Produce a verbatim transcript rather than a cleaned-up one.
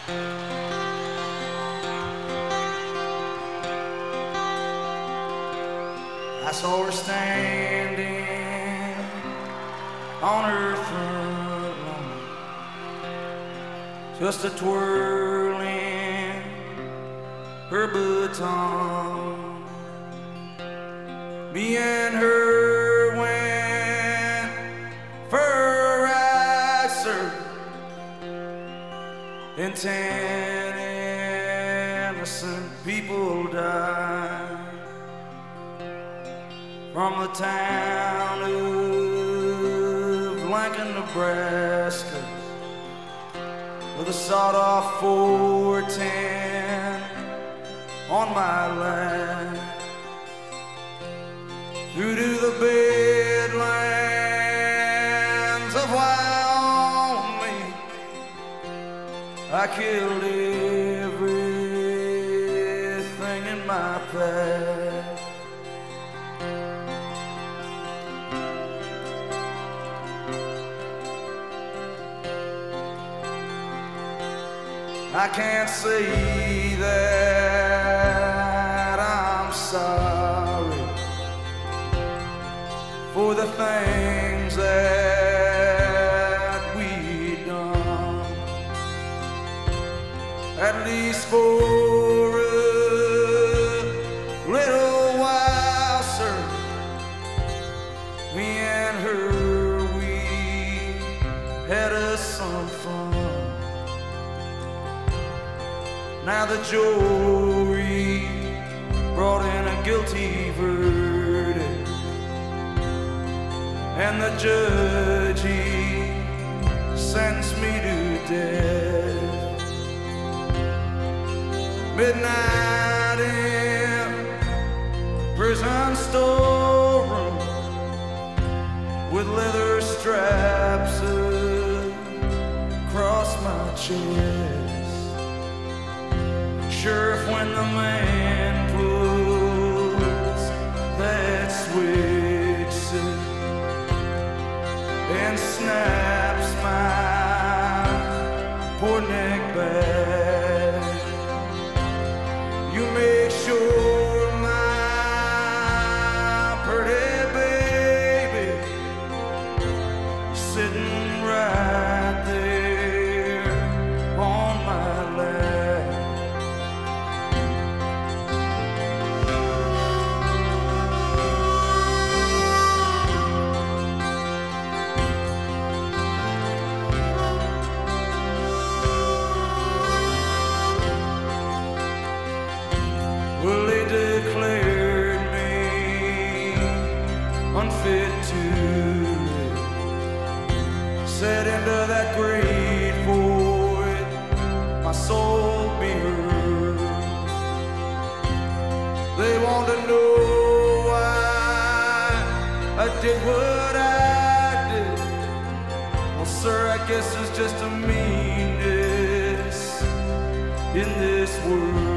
I saw her standing on her front lawn, just a twirling her baton. Me and her went for a ride, sir, and ten innocent people died. From the town of Lincoln, Nebraska, with a sawed-off four ten on my land, through to the Badlands of Wyoming, I killed everything in my path. I can't say that I'm sorry for the things that we done, at least for a little while, sir. Me and her, we had us some fun. Now the jury brought in a guilty verdict, and the judge, he sentenced me to death. Midnight in prison storeroom with leather straps across my chest. Sheriff, when the man pulls that switch, sir, and snaps my poor neck back, you make sure my pretty baby is sitting right there on my lap. Well, they declared me unfit to live, set into that grave for it, my soul be heard. They want to know why I did what I did. Well, sir, I guess there's just a meanness in this world.